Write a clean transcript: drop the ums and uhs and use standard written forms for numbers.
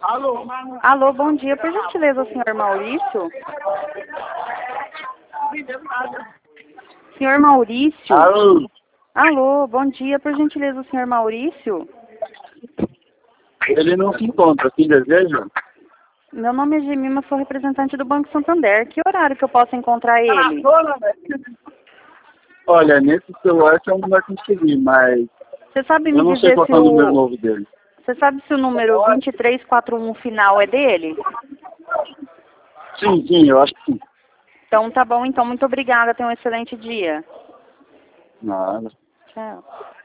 Alô, bom dia. Por gentileza, o senhor Maurício? Senhor Maurício? Alô? Alô, bom dia. Por gentileza, o senhor Maurício? Ele não se encontra, que deseja? Meu nome é Gemima, sou representante do Banco Santander. Que horário que eu posso encontrar ele? Olha, nesse celular você não vai conseguir, mas Você sabe eu me não sei dizer qual se é o número o... novo dele. Você sabe se o número 2341 final é dele? Sim, eu acho que sim. Então tá bom, então muito obrigada. Tenha um excelente dia. Nada. Tchau.